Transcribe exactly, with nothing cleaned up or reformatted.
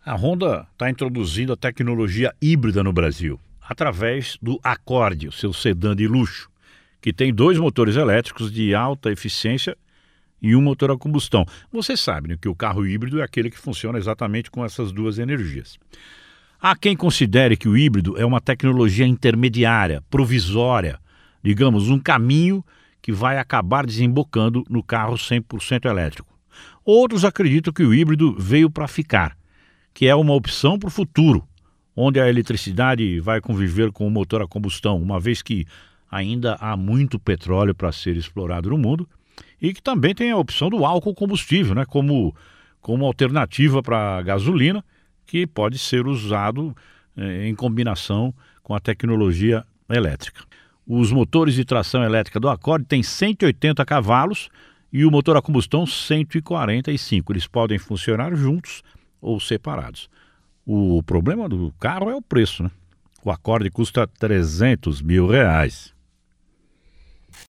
A Honda está introduzindo a tecnologia híbrida no Brasil, através do Accord, o seu sedã de luxo, que tem dois motores elétricos de alta eficiência e um motor a combustão. Você sabe, né, que o carro híbrido é aquele que funciona exatamente com essas duas energias. Há quem considere que o híbrido é uma tecnologia intermediária, provisória, digamos, um caminho que vai acabar desembocando no carro cem por cento elétrico. Outros acreditam que o híbrido veio para ficar, que é uma opção para o futuro, onde a eletricidade vai conviver com o motor a combustão, uma vez que ainda há muito petróleo para ser explorado no mundo, e que também tem a opção do álcool combustível, né, como, como alternativa para a gasolina, que pode ser usado eh, em combinação com a tecnologia elétrica. Os motores de tração elétrica do Accord têm cento e oitenta cavalos e o motor a combustão cento e quarenta e cinco. Eles podem funcionar juntos ou separados. O problema do carro é o preço, né? O Accord custa trezentos mil reais.